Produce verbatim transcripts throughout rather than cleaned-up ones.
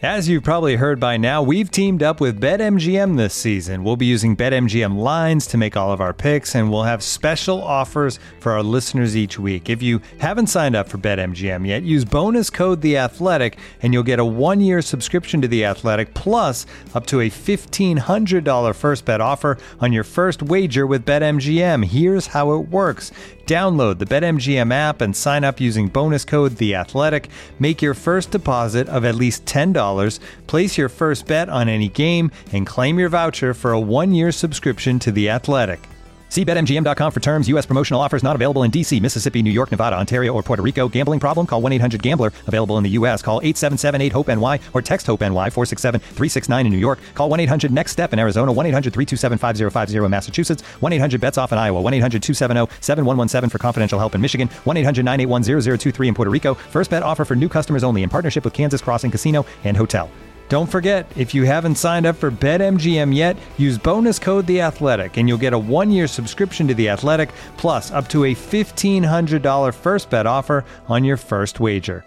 As you've probably heard by now, we've teamed up with BetMGM this season. We'll be using BetMGM lines to make all of our picks, and we'll have special offers for our listeners each week. If you haven't signed up for BetMGM yet, use bonus code The Athletic, and you'll get a one-year subscription to The Athletic, plus up to a fifteen hundred dollars first bet offer on your first wager with BetMGM. Here's how it works. Download the BetMGM app and sign up using bonus code The Athletic. Make your first deposit of at least ten dollars, place your first bet on any game, and claim your voucher for a one-year subscription to The Athletic. See Bet M G M dot com for terms. U S promotional offers not available in D C, Mississippi, New York, Nevada, Ontario, or Puerto Rico. Gambling problem? Call one eight hundred gambler. Available in the U S. Call eight seven seven eight hope N Y or text HOPE-NY four six seven three six nine in New York. Call one eight hundred next step in Arizona. one eight hundred three two seven five zero five zero in Massachusetts. one eight hundred bets off in Iowa. one eight hundred two seven zero seven one one seven for confidential help in Michigan. one eight hundred nine eight one zero zero two three in Puerto Rico. First bet offer for new customers only in partnership with Kansas Crossing Casino and Hotel. Don't forget, if you haven't signed up for BetMGM yet, use bonus code The Athletic, and you'll get a one-year subscription to The Athletic, plus up to a fifteen hundred dollars first bet offer on your first wager.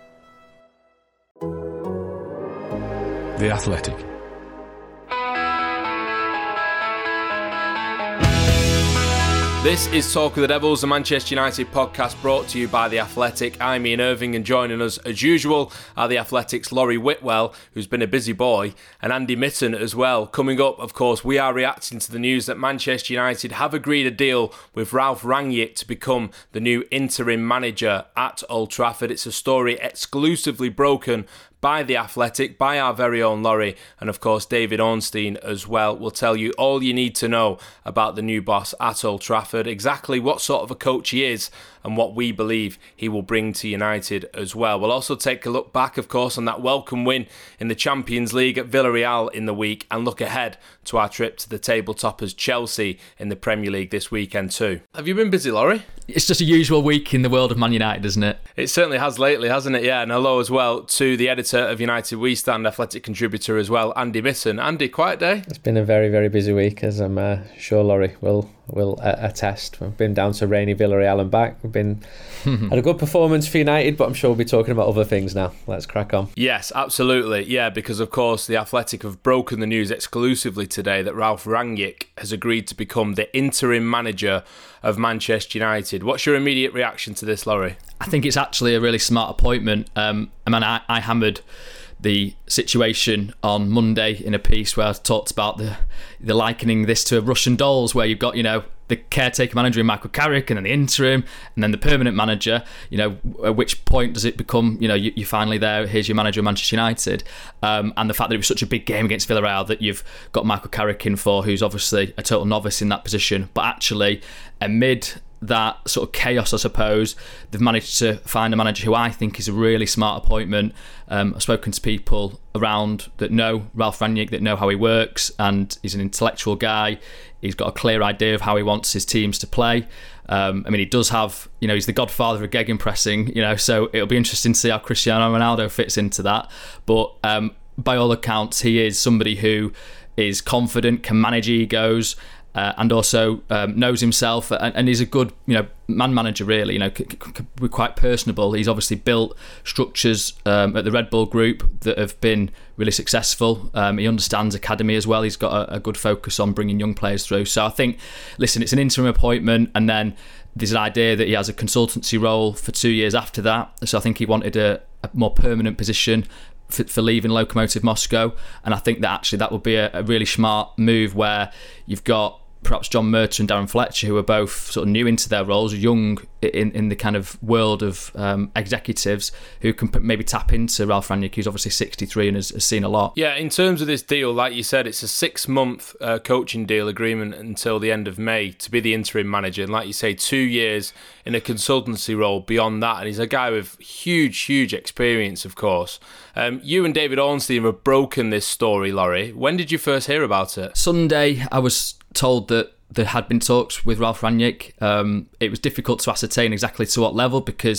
The Athletic. This is Talk of the Devils, the Manchester United podcast brought to you by The Athletic. I'm Ian Irving, and joining us as usual are The Athletic's Laurie Whitwell, who's been a busy boy, and Andy Mitten as well. Coming up, of course, we are reacting to the news that Manchester United have agreed a deal with Ralf Rangnick to become the new interim manager at Old Trafford. It's a story exclusively broken by The Athletic, by our very own Laurie, and of course David Ornstein as well will tell you all you need to know about the new boss at Old Trafford, exactly what sort of a coach he is and what we believe he will bring to United as well. We'll also take a look back, of course, on that welcome win in the Champions League at Villarreal in the week, and look ahead to our trip to the table toppers Chelsea in the Premier League this weekend too. Have you been busy, Laurie? It's just a usual week in the world of Man United, isn't it? It certainly has lately, hasn't it? Yeah, and hello as well to the editor of United We Stand, Athletic contributor as well, Andy Mitten. Andy, quiet day? It's been a very, very busy week, as I'm uh, sure Laurie will will uh, attest. We've been down to rainy Villarreal and back. We've been had a good performance for United, but I'm sure we'll be talking about other things now. Let's crack on. Yes, absolutely. Yeah, because of course the Athletic have broken the news exclusively today that Ralf Rangnick has agreed to become the interim manager of Manchester United. What's your immediate reaction to this, Laurie? I think it's actually a really smart appointment. Um, I mean, I, I hammered the situation on Monday in a piece where I talked about the the likening this to Russian dolls, where you've got, you know, the caretaker manager in Michael Carrick, and then the interim, and then the permanent manager. You know, at which point does it become, you know, you, you're finally there, here's your manager of Manchester United. Um, and the fact that it was such a big game against Villarreal that you've got Michael Carrick in for, who's obviously a total novice in that position, but actually amid that sort of chaos, I suppose, they've managed to find a manager who I think is a really smart appointment. Um, I've spoken to people around that know Ralf Rangnick, that know how he works, and he's an intellectual guy. He's got a clear idea of how he wants his teams to play. Um, I mean, he does have, you know, he's the godfather of gegenpressing, you know, so it'll be interesting to see how Cristiano Ronaldo fits into that. But um, by all accounts, he is somebody who is confident, can manage egos, Uh, and also um, knows himself, and, and he's a good, you know, man manager. Really, you know, c- c- c- we're quite personable. He's obviously built structures um, at the Red Bull Group that have been really successful. Um, he understands academy as well. He's got a, a good focus on bringing young players through. So I think, listen, it's an interim appointment, and then there's an idea that he has a consultancy role for two years after that. So I think he wanted a, a more permanent position For, for leaving Lokomotiv Moscow, and I think that actually that would be a, a really smart move, where you've got perhaps John Murtough and Darren Fletcher, who are both sort of new into their roles, young in, in the kind of world of um, executives, who can maybe tap into Ralf Rangnick, who's obviously sixty-three and has, has seen a lot. Yeah, in terms of this deal, like you said, it's a six-month uh, coaching deal agreement until the end of May to be the interim manager, and like you say, two years in a consultancy role beyond that, and he's a guy with huge, huge experience, of course. Um, you and David Ornstein have broken this story, Laurie. When did you first hear about it? Sunday, I was told that there had been talks with Ralf Rangnick. Um, it was difficult to ascertain exactly to what level, because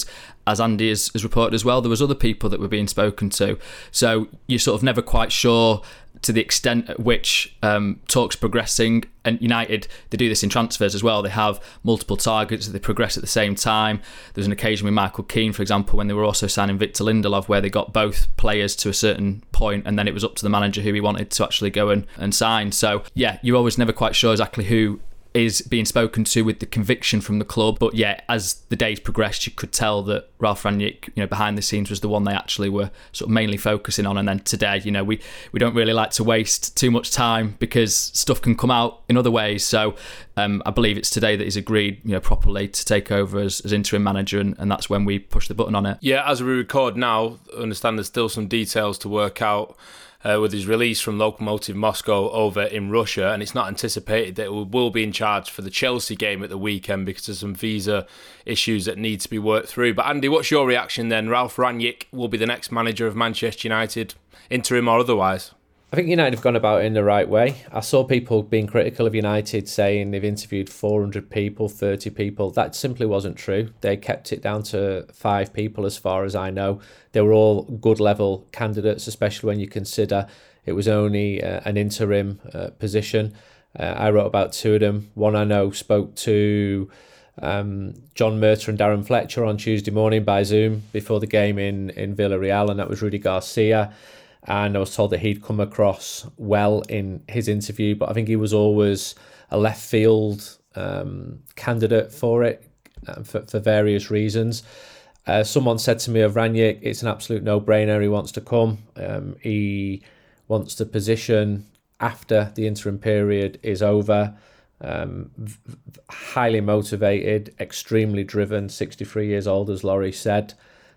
as Andy has, has reported as well, there was other people that were being spoken to. So you're sort of never quite sure to the extent at which um, talks progressing. And United, they do this in transfers as well. They have multiple targets that they progress at the same time. There's an occasion with Michael Keane, for example, when they were also signing Victor Lindelof, where they got both players to a certain point, and then it was up to the manager who he wanted to actually go and, and sign. So yeah, you're always never quite sure exactly who is being spoken to with the conviction from the club. But yeah, as the days progressed, you could tell that Ralf Rangnick, you know, behind the scenes was the one they actually were sort of mainly focusing on. And then today, you know, we, we don't really like to waste too much time because stuff can come out in other ways. So um, I believe it's today that he's agreed, you know, properly to take over as, as interim manager, and, and that's when we push the button on it. Yeah, as we record now, I understand there's still some details to work out Uh, with his release from Lokomotiv Moscow over in Russia, and it's not anticipated that he will be in charge for the Chelsea game at the weekend because of some visa issues that need to be worked through. But Andy, what's your reaction then? Ralf Rangnick will be the next manager of Manchester United, interim or otherwise. I think United have gone about it in the right way. I saw people being critical of United, saying they've interviewed four hundred people, thirty people. That simply wasn't true. They kept it down to five people as far as I know. They were all good level candidates, especially when you consider it was only uh, an interim uh, position. Uh, I wrote about two of them. One I know spoke to um, John Murtough and Darren Fletcher on Tuesday morning by Zoom before the game in, in Villarreal, and that was Rudy Garcia. And I was told that he'd come across well in his interview, but I think he was always a left field um, candidate for it uh, for, for various reasons. Uh, someone said to me of Rangnick, it's an absolute no-brainer. He wants to come. Um, he wants to position after the interim period is over. Um, v- highly motivated, extremely driven, sixty-three years old, as Laurie said.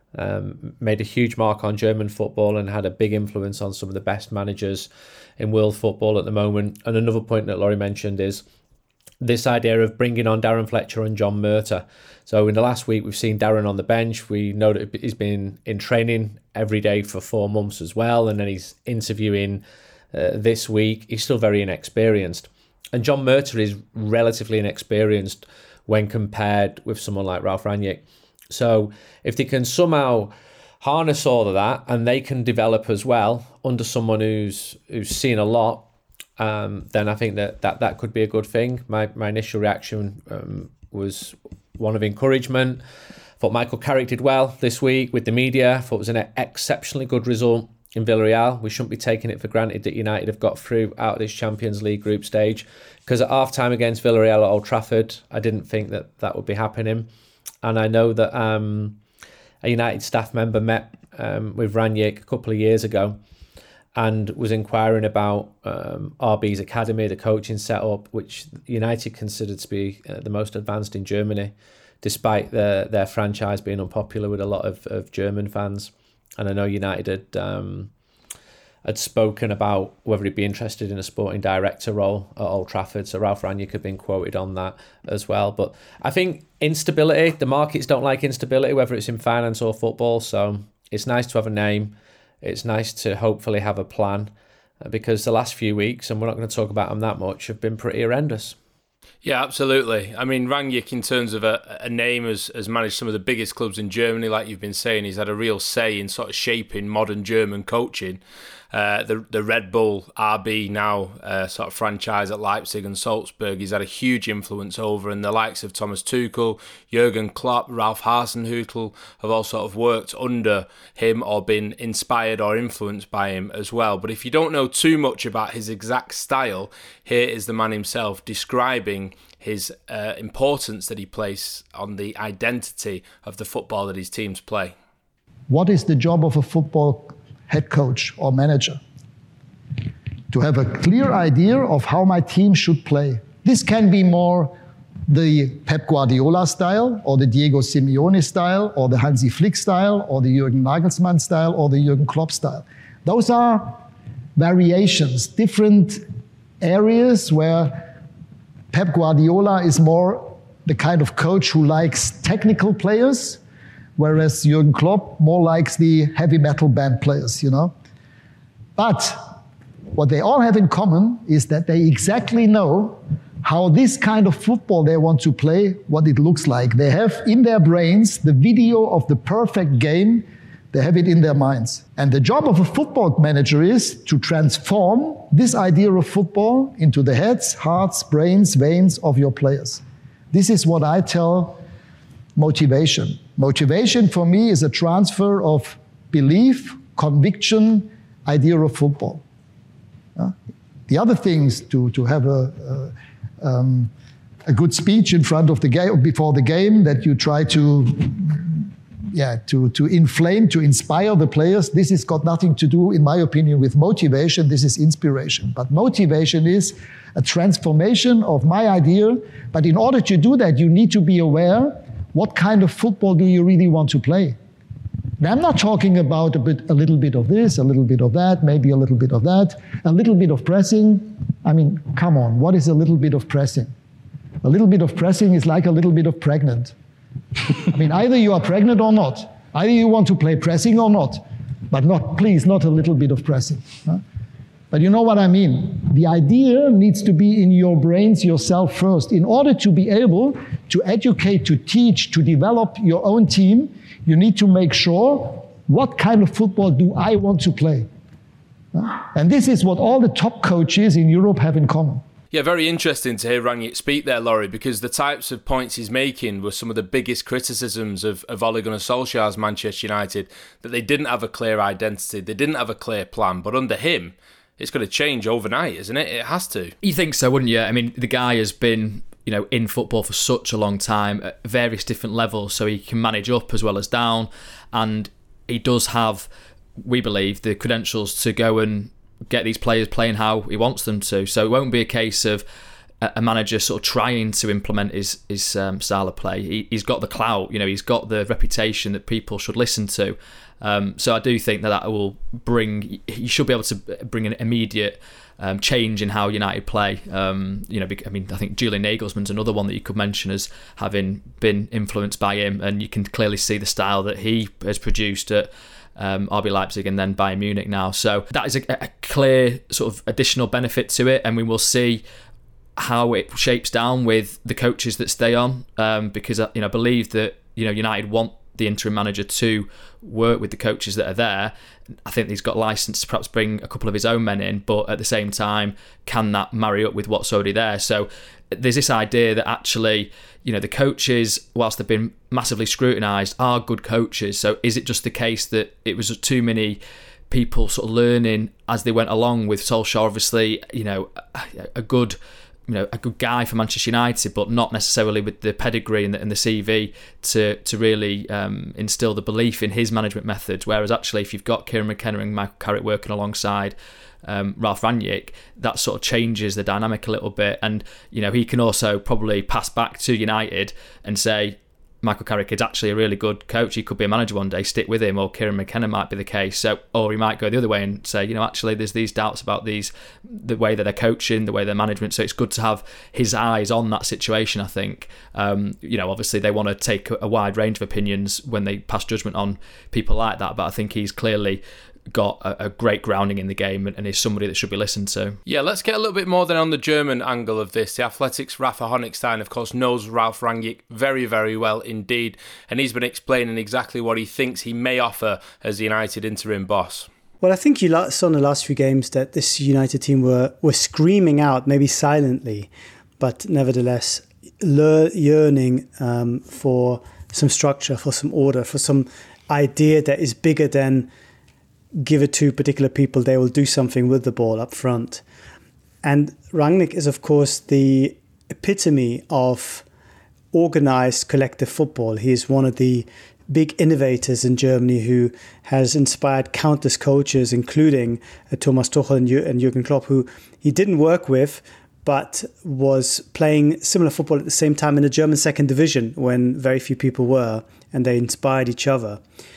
Um, made a huge mark on German football and had a big influence on some of the best managers in world football at the moment. And another point that Laurie mentioned is this idea of bringing on Darren Fletcher and John Murtough. So in the last week, we've seen Darren on the bench. We know that he's been in training every day for four months as well. And then he's interviewing uh, this week. He's still very inexperienced. And John Murtough is relatively inexperienced when compared with someone like Ralf Rangnick. So if they can somehow harness all of that and they can develop as well under someone who's who's seen a lot, um, then I think that, that that could be a good thing. My my initial reaction um, was one of encouragement. I thought Michael Carrick did well this week with the media. I thought it was an exceptionally good result in Villarreal. We shouldn't be taking it for granted that United have got through out of this Champions League group stage, because at half-time against Villarreal at Old Trafford, I didn't think that that would be happening. And I know that um, a United staff member met um, with Rangnick a couple of years ago and was inquiring about um, R B's academy, the coaching setup, which United considered to be uh, the most advanced in Germany, despite the, their franchise being unpopular with a lot of, of German fans. And I know United had um, had spoken about whether he'd be interested in a sporting director role at Old Trafford. So Ralf Rangnick had been quoted on that as well. But I think instability, the markets don't like instability, whether it's in finance or football. So it's nice to have a name. It's nice to hopefully have a plan, because the last few weeks, and we're not going to talk about them that much, have been pretty horrendous. Yeah, absolutely. I mean, Rangnick, in terms of a, a name, has, has managed some of the biggest clubs in Germany, like you've been saying. He's had a real say in sort of shaping modern German coaching. Uh, the the Red Bull R B now uh, sort of franchise at Leipzig and Salzburg, he's had a huge influence over, and the likes of Thomas Tuchel, Jurgen Klopp, Ralf Hasenhüttl have all sort of worked under him or been inspired or influenced by him as well. But if you don't know too much about his exact style, here is the man himself describing his uh, importance that he places on the identity of the football that his teams play. What is the job of a football head coach or manager? To have a clear idea of how my team should play. This can be more the Pep Guardiola style, or the Diego Simeone style, or the Hansi Flick style, or the Jürgen Nagelsmann style, or the Jürgen Klopp style. Those are variations, different areas where Pep Guardiola is more the kind of coach who likes technical players, whereas Jürgen Klopp more likes the heavy metal band players, you know. But what they all have in common is that they exactly know how this kind of football they want to play, what it looks like. They have in their brains the video of the perfect game. They have it in their minds. And the job of a football manager is to transform this idea of football into the heads, hearts, brains, veins of your players. This is what I tell motivation. Motivation for me is a transfer of belief, conviction, idea of football. Uh, the other things to, to have a, a, um, a good speech in front of the game, before the game, that you try to Yeah, to, to inflame, to inspire the players. This has got nothing to do, in my opinion, with motivation. This is inspiration. But motivation is a transformation of my idea. But in order to do that, you need to be aware, what kind of football do you really want to play? Now, I'm not talking about a, bit, a little bit of this, a little bit of that, maybe a little bit of that, a little bit of pressing. I mean, come on, what is a little bit of pressing? A little bit of pressing is like a little bit of pregnant. I mean, either you are pregnant or not. Either you want to play pressing or not. But not, please, not a little bit of pressing. Huh? But you know what I mean? The idea needs to be in your brains yourself first. In order to be able to educate, to teach, to develop your own team, you need to make sure, what kind of football do I want to play? Huh? And this is what all the top coaches in Europe have in common. Yeah, very interesting to hear Rangnick speak there, Laurie, because the types of points he's making were some of the biggest criticisms of, of Ole Gunnar Solskjaer's Manchester United, that they didn't have a clear identity, they didn't have a clear plan, but under him, it's going to change overnight, isn't it? It has to. You think so, wouldn't you? I mean, the guy has been, you know, in football for such a long time at various different levels, so he can manage up as well as down, and he does have, we believe, the credentials to go and get these players playing how he wants them to. So it won't be a case of a manager sort of trying to implement his his um, style of play. He, he's got the clout, you know, he's got the reputation that people should listen to. Um, so I do think that that will bring, he should be able to bring an immediate um, change in how United play. Um, you know, I mean, I think Julian Nagelsmann's another one that you could mention as having been influenced by him, and you can clearly see the style that he has produced at Um, R B Leipzig and then Bayern Munich now. So that is a, a clear sort of additional benefit to it, and we will see how it shapes down with the coaches that stay on, um, because you know, I believe that, you know, United want the interim manager to work with the coaches that are there. I think he's got license to perhaps bring a couple of his own men in, but at the same time, can that marry up with what's already there? So there's this idea that actually, you know, the coaches, whilst they've been massively scrutinised, are good coaches. So is it just the case that it was too many people sort of learning as they went along, with Solskjaer obviously, you know, a good, you know, a good guy for Manchester United, but not necessarily with the pedigree and the, and the C V to to really um, instill the belief in his management methods. Whereas actually, if you've got Kieran McKenna and Michael Carrick working alongside um, Ralf Rangnick, that sort of changes the dynamic a little bit. And you know, he can also probably pass back to United and say, Michael Carrick is actually a really good coach. He could be a manager one day. Stick with him. Or Kieran McKenna might be the case. So, or he might go the other way and say, you know, actually, there's these doubts about these, the way that they're coaching, the way they're management. So it's good to have his eyes on that situation. I think, um, you know, obviously they want to take a wide range of opinions when they pass judgment on people like that. But I think he's clearly got a, a great grounding in the game and, and is somebody that should be listened to. Yeah, let's get a little bit more then on the German angle of this. The Athletic's Rafa Honigstein, of course, knows Ralf Rangnick very, very well indeed, and he's been explaining exactly what he thinks he may offer as the United interim boss. Well, I think you saw in the last few games that this United team were, were screaming out, maybe silently, but nevertheless yearning um, for some structure, for some order, for some idea that is bigger than give it to particular people, they will do something with the ball up front. And Rangnick is, of course, the epitome of organized collective football. He is one of the big innovators in Germany who has inspired countless coaches, including uh, Thomas Tuchel and, and Jurgen Klopp, who he didn't work with, but was playing similar football at the same time in the German second division when very few people were, and they inspired each other.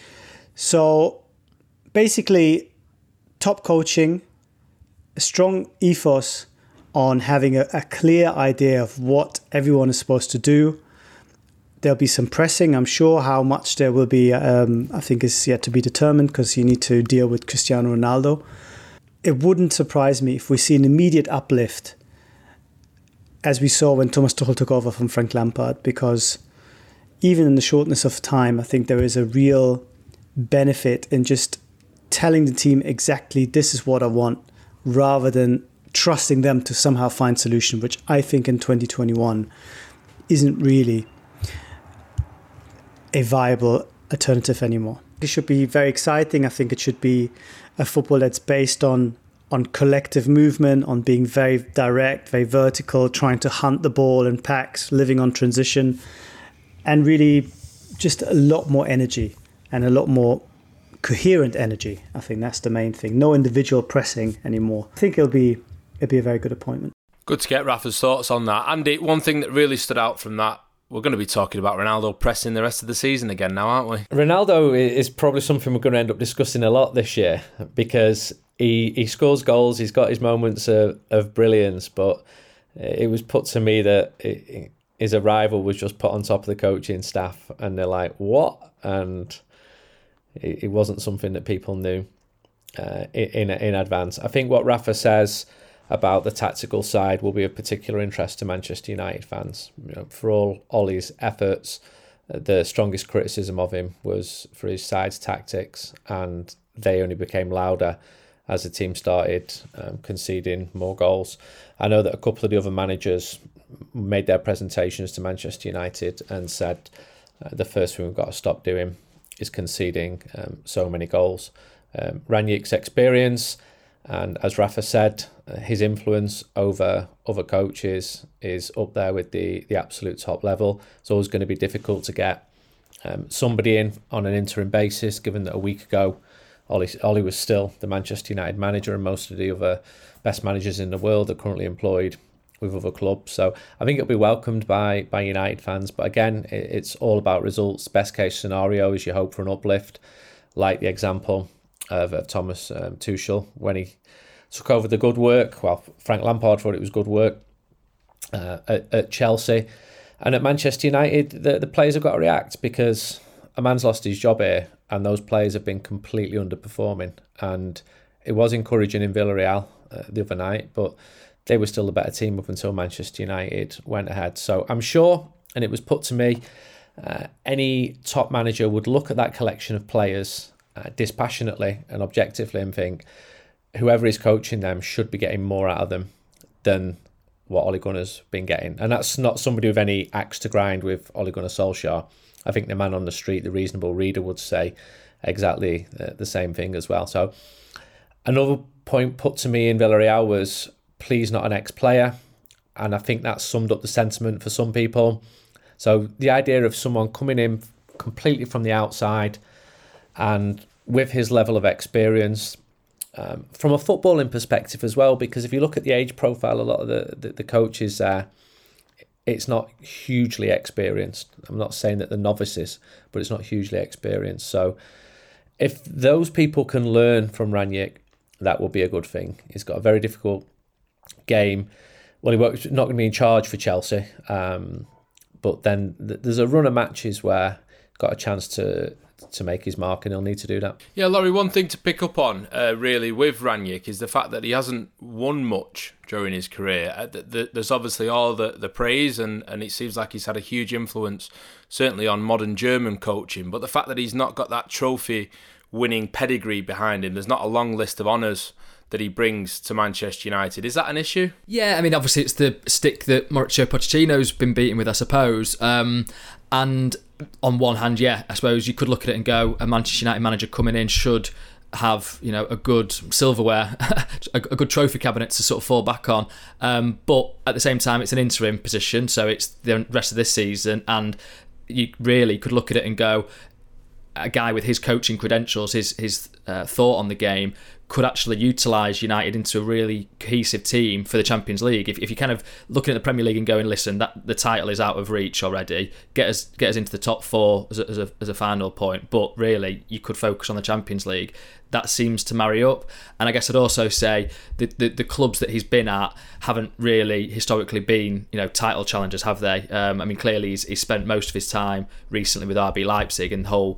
So basically, top coaching, a strong ethos on having a, a clear idea of what everyone is supposed to do. There'll be some pressing, I'm sure. How much there will be, um, I think, is yet to be determined, because you need to deal with Cristiano Ronaldo. It wouldn't surprise me if we see an immediate uplift as we saw when Thomas Tuchel took over from Frank Lampard, because even in the shortness of time, I think there is a real benefit in just telling the team exactly this is what I want, rather than trusting them to somehow find solution, which I think in twenty twenty-one isn't really a viable alternative anymore. It should be very exciting. I think it should be a football that's based on on collective movement, on being very direct, very vertical, trying to hunt the ball in packs, living on transition, and really just a lot more energy and a lot more coherent energy. I think that's the main thing. No individual pressing anymore. I think it'll be it'll be a very good appointment. Good to get Rafa's thoughts on that. Andy, one thing that really stood out from that, we're going to be talking about Ronaldo pressing the rest of the season again now, aren't we? Ronaldo is probably something we're going to end up discussing a lot this year, because he, he scores goals, he's got his moments of, of brilliance, but it was put to me that it, his arrival was just put on top of the coaching staff, and they're like, what? And it, it wasn't something that people knew uh, in, in advance. I think what Rafa says about the tactical side will be of particular interest to Manchester United fans. You know, for all Ollie's efforts, the strongest criticism of him was for his side's tactics, and they only became louder as the team started um, conceding more goals. I know that a couple of the other managers made their presentations to Manchester United and said uh, the first thing we've got to stop doing is conceding um, so many goals. Um, Rangnick's experience, and as Rafa said, uh, his influence over other coaches is up there with the, the absolute top level. It's always going to be difficult to get um, somebody in on an interim basis, given that a week ago Ollie, Ollie was still the Manchester United manager, and most of the other best managers in the world are currently employed with other clubs. So I think it'll be welcomed by, by United fans. But again, it, it's all about results. Best case scenario is you hope for an uplift, like the example of, of Thomas um, Tuchel when he took over the good work. Well, Frank Lampard thought it was good work uh, at, at Chelsea. And at Manchester United, the, the players have got to react, because a man's lost his job here and those players have been completely underperforming. And it was encouraging in Villarreal uh, the other night, but they were still the better team up until Manchester United went ahead. So I'm sure, and it was put to me, uh, any top manager would look at that collection of players uh, dispassionately and objectively and think, whoever is coaching them should be getting more out of them than what Ole Gunnar's been getting. And that's not somebody with any axe to grind with Ole Gunnar Solskjaer. I think the man on the street, the reasonable reader, would say exactly the, the same thing as well. So another point put to me in Villarreal was, please not an ex-player. And I think that summed up the sentiment for some people. So the idea of someone coming in completely from the outside and with his level of experience, Um, from a footballing perspective as well, because if you look at the age profile, a lot of the, the, the coaches there, it's not hugely experienced. I'm not saying that they're novices, but it's not hugely experienced. So if those people can learn from Rangnick, that will be a good thing. He's got a very difficult game. Well, he won't, not going to be in charge for Chelsea, um, but then th- there's a run of matches where he's got a chance to to make his mark, and he'll need to do that. Yeah, Laurie, one thing to pick up on uh, really with Rangnick is the fact that he hasn't won much during his career. Uh, the, the, there's obviously all the, the praise, and, and it seems like he's had a huge influence, certainly on modern German coaching, but the fact that he's not got that trophy winning pedigree behind him, there's not a long list of honours that he brings to Manchester United. Is that an issue? Yeah, I mean, obviously it's the stick that Mauricio Pochettino's been beaten with, I suppose. Um, and on one hand, yeah, I suppose you could look at it and go, a Manchester United manager coming in should have, you know, a good silverware, a good trophy cabinet to sort of fall back on. Um, but at the same time, it's an interim position, so it's the rest of this season, and you really could look at it and go, a guy with his coaching credentials, his his uh, thought on the game, could actually utilise United into a really cohesive team for the Champions League. If if you're kind of looking at the Premier League and going, listen, that the title is out of reach already, get us get us into the top four as a, as a, as a final point, but really you could focus on the Champions League. That seems to marry up. And I guess I'd also say the, the, the clubs that he's been at haven't really historically been, you know, title challengers, have they? Um, I mean, clearly he's, he's spent most of his time recently with R B Leipzig, and the whole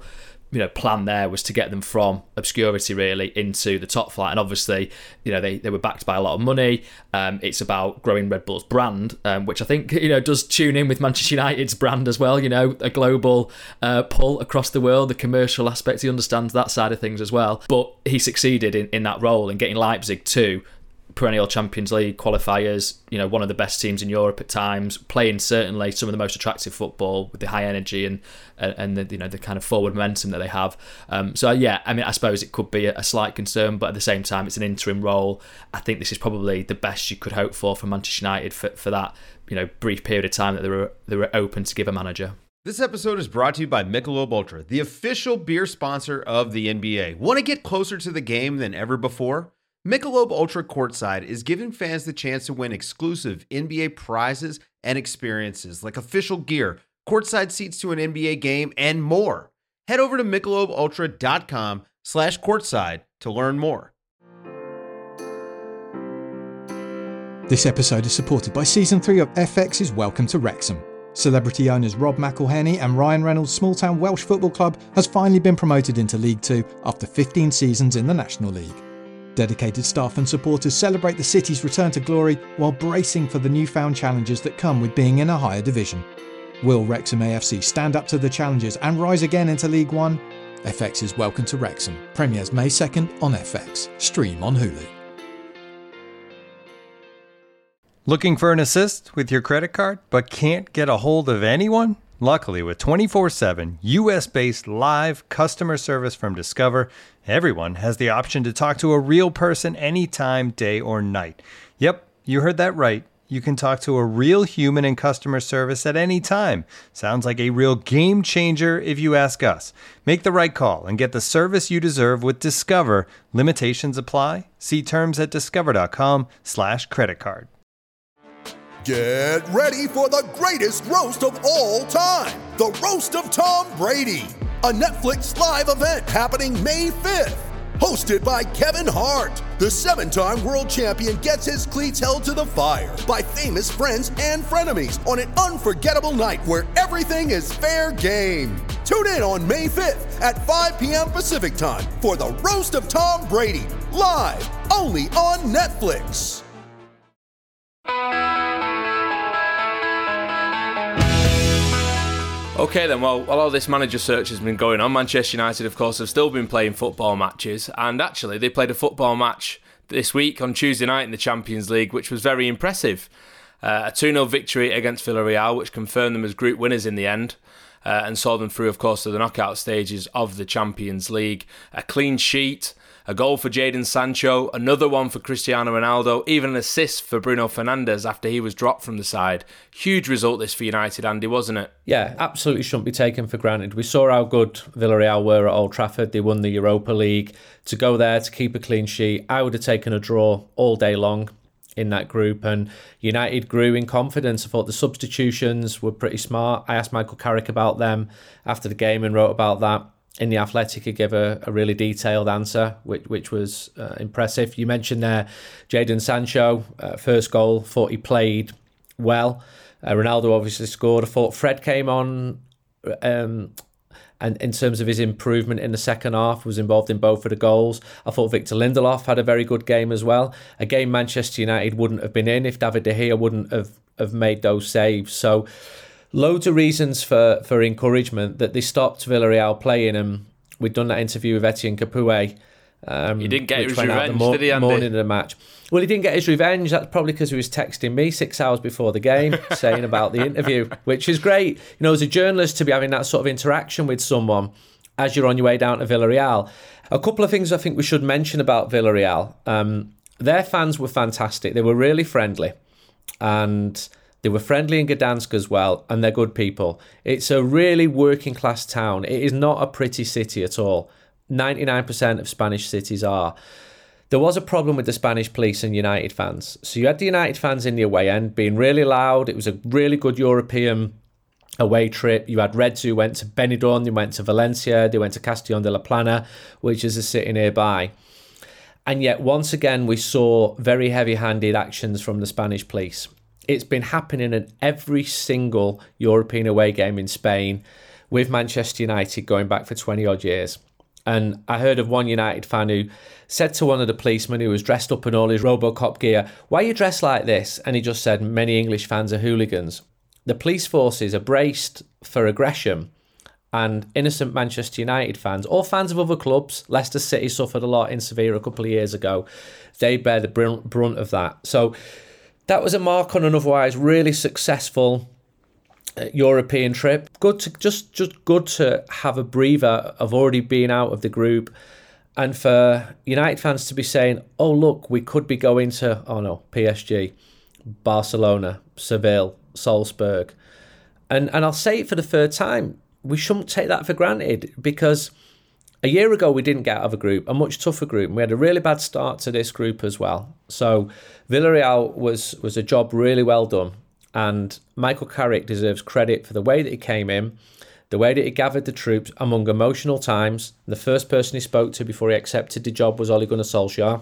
you know, plan there was to get them from obscurity really into the top flight. And obviously, you know, they, they were backed by a lot of money. Um, it's about growing Red Bull's brand, um, which I think, you know, does tune in with Manchester United's brand as well, you know, a global uh, pull across the world, the commercial aspect. He understands that side of things as well. But he succeeded in, in that role in getting Leipzig to perennial Champions League qualifiers, you know, one of the best teams in Europe at times, playing certainly some of the most attractive football with the high energy and and the, you know, the kind of forward momentum that they have. Um, so yeah, I mean, I suppose it could be a, a slight concern, but at the same time, it's an interim role. I think this is probably the best you could hope for from Manchester United for, for that, you know, brief period of time that they were they were open to give a manager. This episode is brought to you by Michelob Ultra, the official beer sponsor of the N B A. Want to get closer to the game than ever before? Michelob Ultra Courtside is giving fans the chance to win exclusive N B A prizes and experiences like official gear, courtside seats to an N B A game, and more. Head over to michelobultra.com slash courtside to learn more. This episode is supported by Season three of F X's Welcome to Wrexham. Celebrity owners Rob McElhenney and Ryan Reynolds' small-town Welsh football club has finally been promoted into League Two after fifteen seasons in the National League. Dedicated staff and supporters celebrate the city's return to glory while bracing for the newfound challenges that come with being in a higher division. Will Wrexham A F C stand up to the challenges and rise again into League One? F X's Welcome to Wrexham premieres May second on F X. Stream on Hulu. Looking for an assist with your credit card but can't get a hold of anyone? Luckily, with twenty-four seven U S-based live customer service from Discover, everyone has the option to talk to a real person anytime, day or night. Yep, you heard that right. You can talk to a real human in customer service at any time. Sounds like a real game changer if you ask us. Make the right call and get the service you deserve with Discover. Limitations apply. See terms at discover.com slash credit card. Get ready for the greatest roast of all time, the Roast of Tom Brady, a Netflix live event happening May fifth. Hosted by Kevin Hart, the seven-time world champion gets his cleats held to the fire by famous friends and frenemies on an unforgettable night where everything is fair game. Tune in on May fifth at five p.m. Pacific time for the Roast of Tom Brady, live only on Netflix. Okay then, well, while all this manager search has been going on, Manchester United, of course, have still been playing football matches, and actually they played a football match this week on Tuesday night in the Champions League, which was very impressive. Uh, a two nil victory against Villarreal, which confirmed them as group winners in the end, uh, and saw them through, of course, to the knockout stages of the Champions League. A clean sheet, a goal for Jadon Sancho, another one for Cristiano Ronaldo, even an assist for Bruno Fernandes after he was dropped from the side. Huge result this for United, Andy, wasn't it? Yeah, absolutely shouldn't be taken for granted. We saw how good Villarreal were at Old Trafford. They won the Europa League. To go there, to keep a clean sheet, I would have taken a draw all day long in that group, and United grew in confidence. I thought the substitutions were pretty smart. I asked Michael Carrick about them after the game and wrote about that in The Athletic. He gave a, a really detailed answer, which which was uh, impressive. You mentioned there Jadon Sancho, uh, first goal, thought he played well. Uh, Ronaldo obviously scored. I thought Fred came on, um, and in terms of his improvement in the second half, was involved in both of the goals. I thought Victor Lindelof had a very good game as well. A game Manchester United wouldn't have been in if David De Gea wouldn't have, have made those saves. So loads of reasons for, for encouragement that they stopped Villarreal playing, and we'd done that interview with Etienne Capoue. Um, he didn't get his went revenge, out the mo- did he, Andy? Morning of the match. Well, he didn't get his revenge. That's probably because he was texting me six hours before the game saying about the interview, which is great. You know, as a journalist, to be having that sort of interaction with someone as you're on your way down to Villarreal. A couple of things I think we should mention about Villarreal. Um, their fans were fantastic. They were really friendly, and they were friendly in Gdansk as well, and they're good people. It's a really working class town. It is not a pretty city at all. ninety-nine percent of Spanish cities are. There was a problem with the Spanish police and United fans. So you had the United fans in the away end being really loud. It was a really good European away trip. You had Reds who went to Benidorm, they went to Valencia, they went to Castellón de la Plana, which is a city nearby. And yet, once again, we saw very heavy-handed actions from the Spanish police. It's been happening in every single European away game in Spain. with Manchester United going back for twenty odd years. And I heard of one United fan who said to one of the policemen who was dressed up in all his Robocop gear, "Why are you dressed like this?" And he just said, "Many English fans are hooligans." The police forces are braced for aggression, and innocent Manchester United fans, or fans of other clubs, Leicester City suffered a lot in Sevilla a couple of years ago, they bear the brunt of that. So that was a mark on an otherwise really successful European trip. Good to just just good to have a breather of already being out of the group, and for United fans to be saying, "Oh look, we could be going to oh no P S G, Barcelona, Seville, Salzburg," and and I'll say it for the third time, we shouldn't take that for granted, because a year ago we didn't get out of a group, a much tougher group, and we had a really bad start to this group as well. So Villarreal was was a job really well done. And Michael Carrick deserves credit for the way that he came in, the way that he gathered the troops among emotional times. The first person he spoke to before he accepted the job was Ole Gunnar Solskjaer.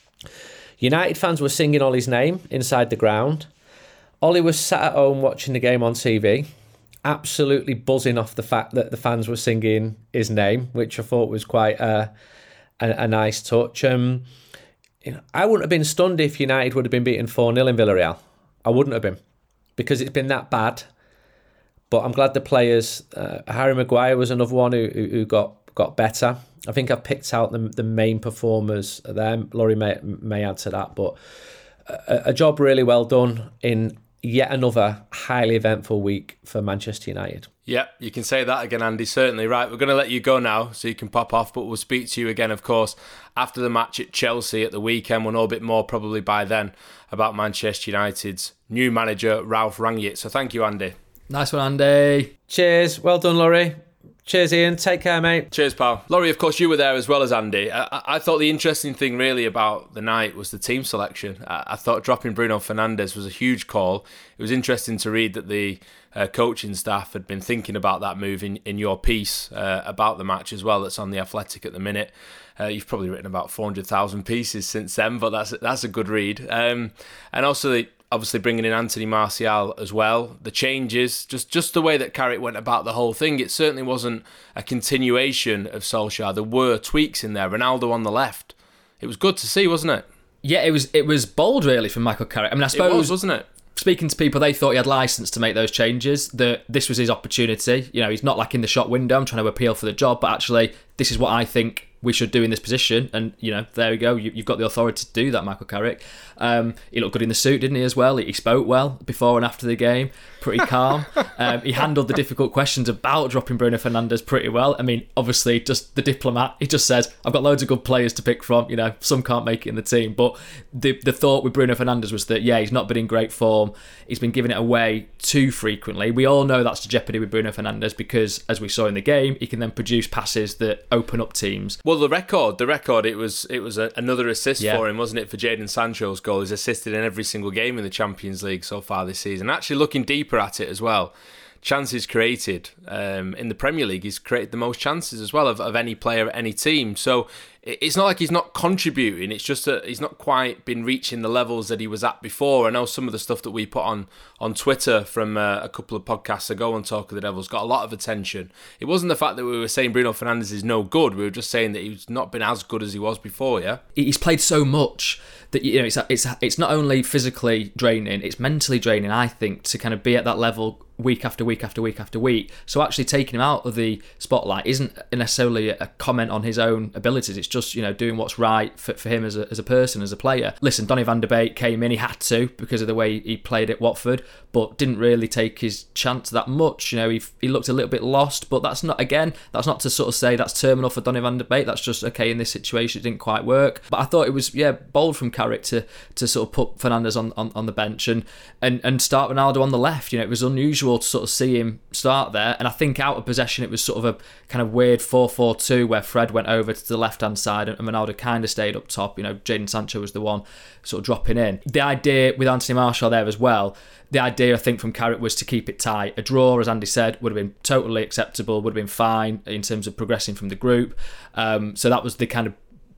United fans were singing Ole's name inside the ground. Ole was sat at home watching the game on T V, absolutely buzzing off the fact that the fans were singing his name, which I thought was quite a, a, a nice touch. Um, you know, I wouldn't have been stunned if United would have been beaten four nil in Villarreal. I wouldn't have been, because it's been that bad. But I'm glad the players, uh, Harry Maguire was another one who, who, who got, got better. I think I've picked out the, the main performers there. Laurie may, may add to that, but a, a job really well done in yet another highly eventful week for Manchester United. Yeah, you can say that again, Andy, certainly. Right, we're going to let you go now so you can pop off, but we'll speak to you again, of course, after the match at Chelsea at the weekend. We'll know a bit more probably by then about Manchester United's new manager, Ralf Rangnick. So thank you, Andy. Nice one, Andy. Cheers. Well done, Laurie. Cheers, Ian. Take care, mate. Cheers, pal. Laurie, of course, you were there as well as Andy. I, I thought the interesting thing really about the night was the team selection. I, I thought dropping Bruno Fernandes was a huge call. It was interesting to read that the uh, coaching staff had been thinking about that move in, in your piece uh, about the match as well. That's on The Athletic at the minute. Uh, you've probably written about four hundred thousand pieces since then, but that's that's a good read. Um, and also the obviously bringing in Anthony Martial as well. The changes, just, just the way that Carrick went about the whole thing, it certainly wasn't a continuation of Solskjaer. There were tweaks in there. Ronaldo on the left. It was good to see, wasn't it? Yeah, it was It was bold, really, from Michael Carrick. I mean, I suppose... It was, wasn't it? Speaking to people, they thought he had licence to make those changes, that this was his opportunity. You know, he's not like in the shop window, I'm trying to appeal for the job, but actually, this is what I think we should do in this position. And, you know, there we go. You, you've got the authority to do that, Michael Carrick. Um, he looked good in the suit, didn't he, as well? He spoke well before and after the game. Pretty calm. um, he handled the difficult questions about dropping Bruno Fernandes pretty well. I mean, obviously, just the diplomat. He just says, I've got loads of good players to pick from. You know, some can't make it in the team. But the the thought with Bruno Fernandes was that, yeah, he's not been in great form. He's been giving it away too frequently. We all know that's the jeopardy with Bruno Fernandes because, as we saw in the game, he can then produce passes that open up teams. Well, the record, the record, it was it was a, another assist Yeah. for him, wasn't it, for Jadon Sancho's goal? He's assisted in every single game in the Champions League so far this season. Actually, looking deeper at it as well, chances created um, in the Premier League, he's created the most chances as well of, of any player at any team. So it's not like he's not contributing, it's just that he's not quite been reaching the levels that he was at before. I know some of the stuff that we put on, on Twitter from uh, a couple of podcasts ago on Talk of the Devils got a lot of attention. It wasn't the fact that we were saying Bruno Fernandes is no good, we were just saying that he's not been as good as he was before, yeah? He's played so much that, you know, it's it's it's not only physically draining, it's mentally draining, I think, to kind of be at that level week after week after week after week. So actually taking him out of the spotlight isn't necessarily a comment on his own abilities. It's just, you know, doing what's right for, for him as a, as a person, as a player. Listen, Donny van de Beek came in, he had to because of the way he played at Watford, but didn't really take his chance that much. You know, he he looked a little bit lost, but that's not, again, that's not to sort of say that's terminal for Donny van de Beek. That's just, okay, in this situation, it didn't quite work. But I thought it was, yeah, bold from Carrick to to sort of put Fernandes on, on, on the bench and, and, and start Ronaldo on the left. You know, it was unusual to sort of see him start there. And I think out of possession, it was sort of a kind of weird four four two where Fred went over to the left-hand side and Ronaldo kind of stayed up top. You know, Jadon Sancho was the one sort of dropping in. The idea with Anthony Martial there as well, the idea I think from Carrick was to keep it tight. A draw, as Andy said, would have been totally acceptable, would have been fine in terms of progressing from the group. Um, so that was the kind of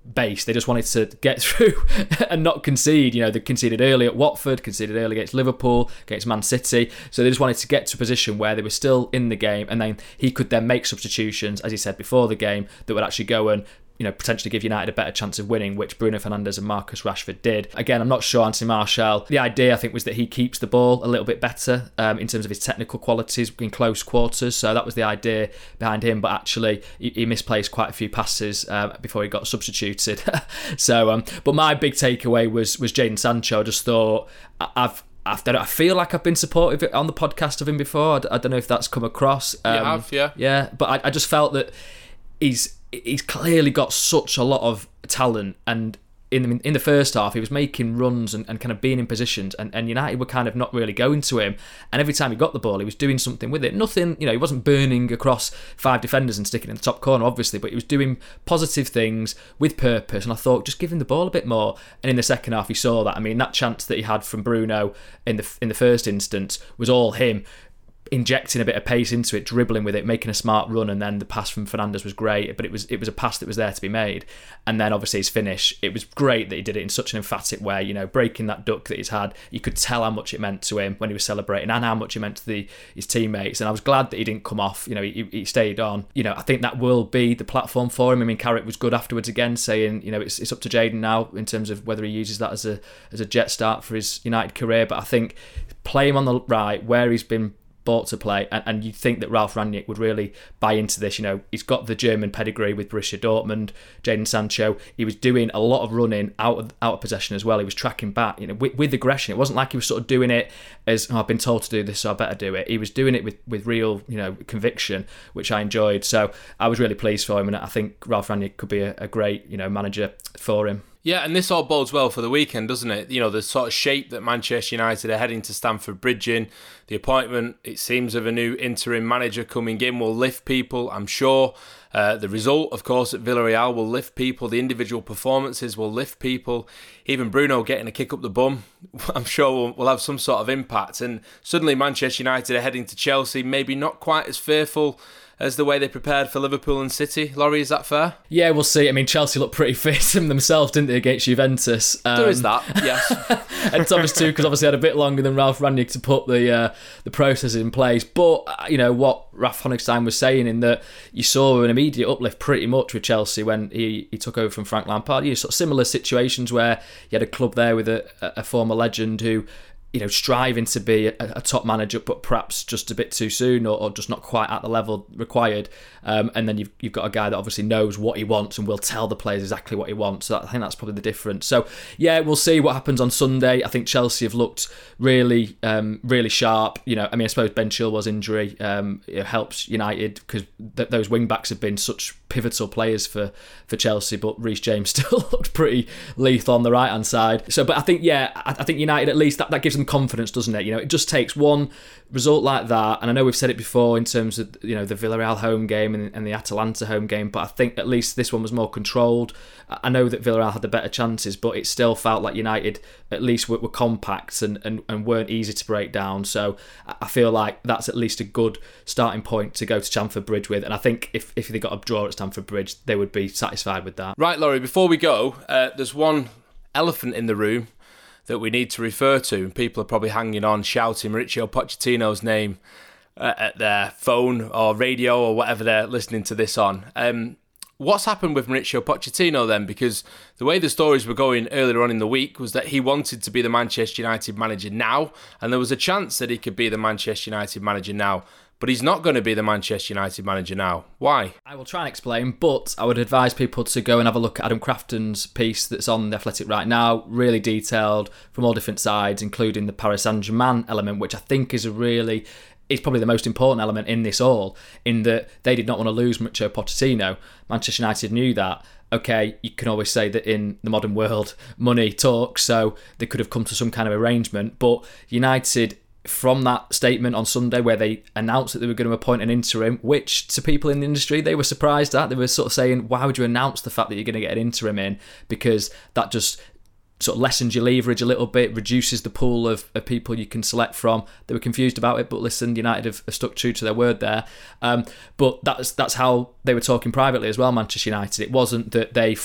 base. They just wanted to get through and not concede. You know, they conceded early at Watford, conceded early against Liverpool, against Man City. So they just wanted to get to a position where they were still in the game, and then he could then make substitutions, as he said before the game, that would actually go and, you know, potentially give United a better chance of winning, which Bruno Fernandes and Marcus Rashford did. Again, I'm not sure Anthony Martial. The idea, I think, was that he keeps the ball a little bit better um, in terms of his technical qualities in close quarters. So that was the idea behind him. But actually, he, he misplaced quite a few passes uh, before he got substituted. so, um, but my big takeaway was was Jadon Sancho. I just thought I've. I don't know, I feel like I've been supportive on the podcast of him before. I don't know if that's come across. Um, you have, yeah. Yeah, but I, I just felt that he's he's clearly got such a lot of talent, and in the, in the first half he was making runs and, and kind of being in positions, and, and United were kind of not really going to him, and every time he got the ball he was doing something with it. Nothing, you know, he wasn't burning across five defenders and sticking in the top corner obviously, but he was doing positive things with purpose, and I thought just give him the ball a bit more. And in the second half he saw that. I mean, that chance that he had from Bruno in the in the first instance was all him injecting a bit of pace into it, dribbling with it, making a smart run, and then the pass from Fernandes was great, but it was it was a pass that was there to be made. And then obviously his finish, it was great that he did it in such an emphatic way, you know, breaking that duck that he's had. You could tell how much it meant to him when he was celebrating, and how much it meant to the his teammates. And I was glad that he didn't come off, you know, he, he stayed on. You know, I think that will be the platform for him. I mean, Carrick was good afterwards again, saying, you know, it's it's up to Jadon now in terms of whether he uses that as a as a jet start for his United career. But I think play him on the right where he's been bought to play, and, and you'd think that Ralf Rangnick would really buy into this. You know, he's got the German pedigree with Borussia Dortmund. Jadon Sancho, he was doing a lot of running out of out of possession as well. He was tracking back, you know, with, with aggression. It wasn't like he was sort of doing it as, oh, I've been told to do this, so I better do it. He was doing it with, with real, you know, conviction, which I enjoyed. So I was really pleased for him, and I think Ralf Rangnick could be a, a great, you know, manager for him. Yeah, and this all bodes well for the weekend, doesn't it? You know, the sort of shape that Manchester United are heading to Stamford Bridge in, the appointment, it seems, of a new interim manager coming in will lift people, I'm sure. Uh, the result, of course, at Villarreal will lift people. The individual performances will lift people. Even Bruno getting a kick up the bum, I'm sure will, will have some sort of impact. And suddenly Manchester United are heading to Chelsea, maybe not quite as fearful as the way they prepared for Liverpool and City. Laurie, is that fair? Yeah, we'll see. I mean, Chelsea looked pretty fit themselves, didn't they, against Juventus? Um, there is that, yes. And Thomas too, because obviously had a bit longer than Ralf Rangnick to put the uh, the process in place. But, you know, what Ralf Honigstein was saying, in that you saw an immediate uplift pretty much with Chelsea when he, he took over from Frank Lampard. You know, sort of similar situations where you had a club there with a, a former legend who, you know, striving to be a, a top manager, but perhaps just a bit too soon, or, or just not quite at the level required. Um, and then you've you've got a guy that obviously knows what he wants and will tell the players exactly what he wants. So I think that's probably the difference. So yeah, we'll see what happens on Sunday. I think Chelsea have looked really, um, really sharp. You know, I mean, I suppose Ben Chilwell's injury um, it helps United, because th- those wing backs have been such pivotal players for, for Chelsea. But Reece James still looked pretty lethal on the right hand side. So, but I think yeah, I, I think United, at least that, that gives them confidence, doesn't it? You know, it just takes one result like that, and I know we've said it before in terms of, you know, the Villarreal home game and, and the Atalanta home game, but I think at least this one was more controlled. I know that Villarreal had the better chances, but it still felt like United at least were, were compact and, and, and weren't easy to break down. So I feel like that's at least a good starting point to go to Stamford Bridge with, and I think if, if they got a draw at Stamford Bridge, they would be satisfied with that. Right, Laurie, before we go, uh, there's one elephant in the room that we need to refer to, and people are probably hanging on, shouting Mauricio Pochettino's name uh, at their phone or radio or whatever they're listening to this on. Um, what's happened with Mauricio Pochettino then? Because the way the stories were going earlier on in the week was that he wanted to be the Manchester United manager now, and there was a chance that he could be the Manchester United manager now. But he's not going to be the Manchester United manager now. Why? I will try and explain, but I would advise people to go and have a look at Adam Crafton's piece that's on The Athletic right now, really detailed from all different sides, including the Paris Saint-Germain element, which I think is a really, is probably the most important element in this all, in that they did not want to lose Mauricio Pochettino. Manchester United knew that. Okay, you can always say that in the modern world, money talks, so they could have come to some kind of arrangement, but United, from that statement on Sunday where they announced that they were going to appoint an interim, which to people in the industry they were surprised at. They were sort of saying, why would you announce the fact that you're going to get an interim in? Because that just sort of lessens your leverage a little bit, reduces the pool of, of people you can select from. They were confused about it, but listen, United have, have stuck true to their word there. Um, but that's that's how they were talking privately as well, Manchester United. It wasn't that they felt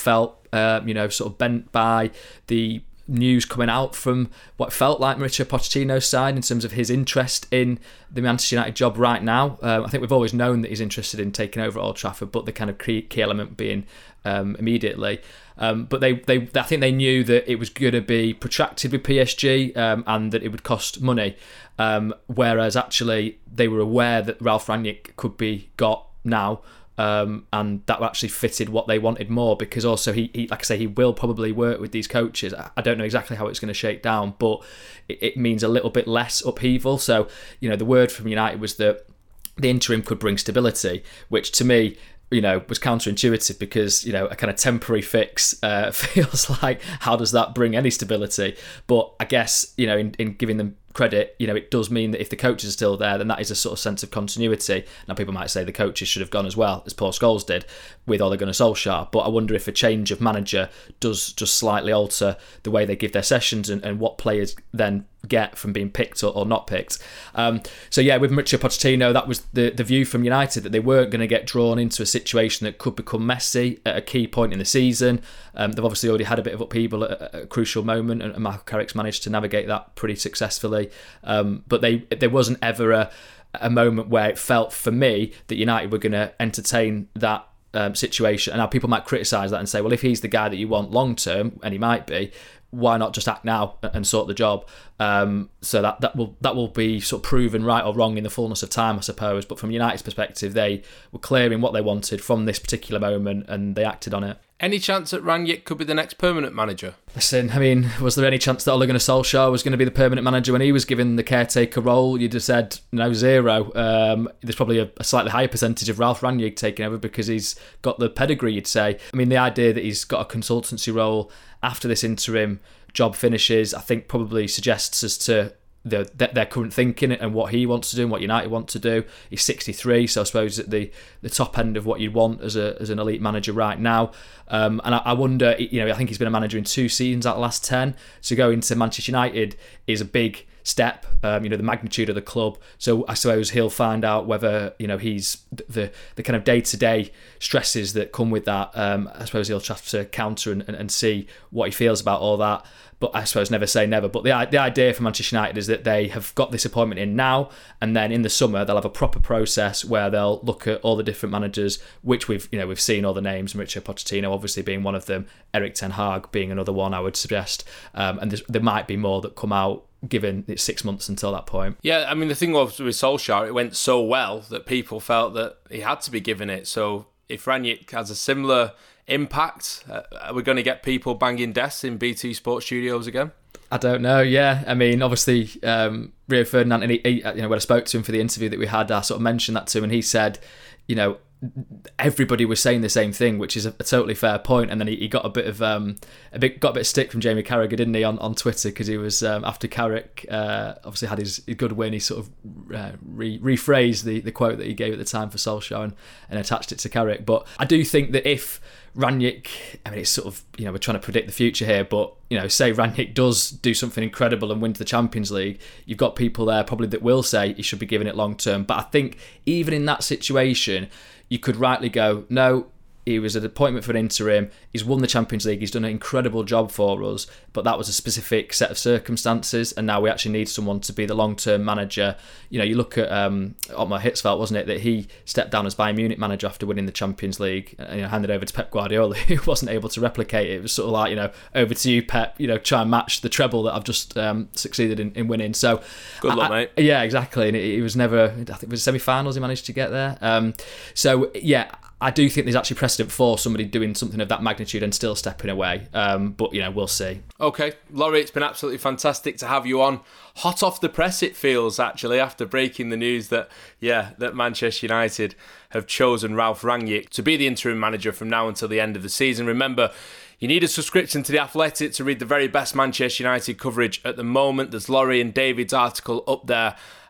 uh, you know, sort of bent by the news coming out from what felt like Mauricio Pochettino's side in terms of his interest in the Manchester United job right now. Um, I think we've always known that he's interested in taking over at Old Trafford, but the kind of key, key element being um, immediately. Um, but they, they, I think they knew that it was going to be protracted with P S G um, and that it would cost money. Um, whereas actually they were aware that Ralf Rangnick could be got now. Um, and that actually fitted what they wanted more, because also he, he, like I say, he will probably work with these coaches. I don't know exactly how it's going to shake down, but it, it means a little bit less upheaval. So, you know, the word from United was that the interim could bring stability, which to me, you know, was counterintuitive, because, you know, a kind of temporary fix uh, feels like, how does that bring any stability? But I guess, you know, in, in giving them credit, you know, it does mean that if the coaches are still there, then that is a sort of sense of continuity. Now, people might say the coaches should have gone as well, as Paul Scholes did with Ole Gunnar Solskjaer, but I wonder if a change of manager does just slightly alter the way they give their sessions and, and what players then get from being picked or, or not picked. Um, so yeah, with Mauricio Pochettino, that was the, the view from United, that they weren't going to get drawn into a situation that could become messy at a key point in the season. Um, they've obviously already had a bit of upheaval at a, a crucial moment, and Michael Carrick's managed to navigate that pretty successfully. Um, but they there wasn't ever a, a moment where it felt for me that United were going to entertain that um, situation. And now people might criticise that and say, well, if he's the guy that you want long term, and he might be, why not just act now and sort the job? Um, so that, that will that will be sort of proven right or wrong in the fullness of time, I suppose. But from United's perspective, they were clear in what they wanted from this particular moment, and they acted on it. Any chance that Rangnick could be the next permanent manager? Listen, I mean, was there any chance that Ole Gunnar Solskjaer was going to be the permanent manager when he was given the caretaker role? You'd have said no, zero. Um, there's probably a, a slightly higher percentage of Ralf Rangnick taking over because he's got the pedigree, you'd say. I mean, the idea that he's got a consultancy role after this interim job finishes, I think probably suggests as to the, their current thinking and what he wants to do and what United want to do. He's sixty-three, so I suppose at the, the top end of what you'd want as a as an elite manager right now. Um, and I, I wonder, you know, I think he's been a manager in two seasons out of the last ten. So go into Manchester United is a big step, um, you know, the magnitude of the club. So I suppose he'll find out whether, you know, he's the the kind of day-to-day stresses that come with that. Um, I suppose he'll have to counter and, and, and see what he feels about all that. But I suppose never say never. But the the idea for Manchester United is that they have got this appointment in now, and then in the summer they'll have a proper process where they'll look at all the different managers, which we've you know we've seen all the names. Mauricio Pochettino obviously being one of them, Erik ten Hag being another one, I would suggest, um, and there might be more that come out, given it's six months until that point. Yeah, I mean, the thing was with Solskjaer, it went so well that people felt that he had to be given it. So if Rangnick has a similar impact, uh, are we going to get people banging desks in B T Sports Studios again? I don't know. Yeah, I mean, obviously, um, Rio Ferdinand, and he, he, you know, when I spoke to him for the interview that we had, I sort of mentioned that to him, and he said, you know, everybody was saying the same thing, which is a, a totally fair point. And then he, he got a bit of um, a bit got a bit of stick from Jamie Carragher, didn't he, on, on Twitter, because he was um, after Carrick uh, obviously had his, his good win, he sort of uh, re- rephrased the, the quote that he gave at the time for Solskjaer and, and attached it to Carrick. But I do think that if Rangnick, I mean, it's sort of, you know, we're trying to predict the future here, but, you know, say Rangnick does do something incredible and win to the Champions League, you've got people there probably that will say he should be given it long term. But I think even in that situation, you could rightly go, no, he was an appointment for an interim, he's won the Champions League, he's done an incredible job for us, but that was a specific set of circumstances, and now we actually need someone to be the long-term manager. You know, you look at um, Ottmar Hitzfeld, wasn't it, that he stepped down as Bayern Munich manager after winning the Champions League, and, you know, handed over to Pep Guardiola, who wasn't able to replicate it. It was sort of like, you know, over to you, Pep, you know, try and match the treble that I've just um, succeeded in, in winning. So, good luck, I, mate. Yeah, exactly, and it, it was never, I think it was semi-finals he managed to get there. Um, so, yeah, I do think there's actually precedent for somebody doing something of that magnitude and still stepping away. Um, but, you know, we'll see. Okay, Laurie, it's been absolutely fantastic to have you on. Hot off the press, it feels, actually, after breaking the news that, yeah, that Manchester United have chosen Ralf Rangnick to be the interim manager from now until the end of the season. Remember, you need a subscription to The Athletic to read the very best Manchester United coverage at the moment. There's Laurie and David's article up there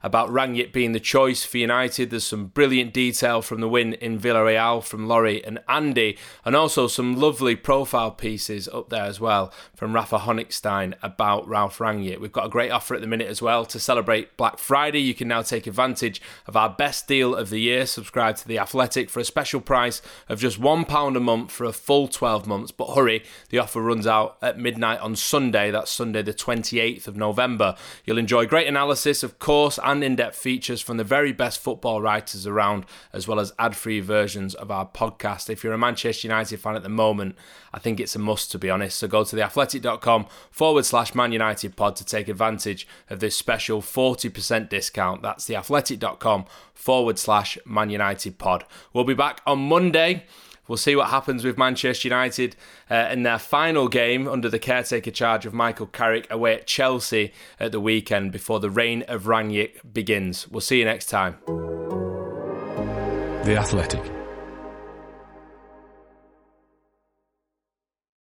about Rangnick being the choice for United. There's some brilliant detail from the win in Villarreal from Laurie and Andy, and also some lovely profile pieces up there as well from Rafa Honigstein about Ralf Rangnick. We've got a great offer at the minute as well. To celebrate Black Friday, you can now take advantage of our best deal of the year. Subscribe to The Athletic for a special price of just one pound a month for a full twelve months. But hurry, the offer runs out at midnight on Sunday. That's Sunday the twenty-eighth of November. You'll enjoy great analysis, of course, and in-depth features from the very best football writers around, as well as ad-free versions of our podcast. If you're a Manchester United fan at the moment, I think it's a must, to be honest. So go to theathletic.com forward slash Man United pod to take advantage of this special forty percent discount. That's theathletic.com forward slash Man United pod. We'll be back on Monday. We'll see what happens with Manchester United uh, in their final game under the caretaker charge of Michael Carrick away at Chelsea at the weekend before the reign of Rangnick begins. We'll see you next time. The Athletic.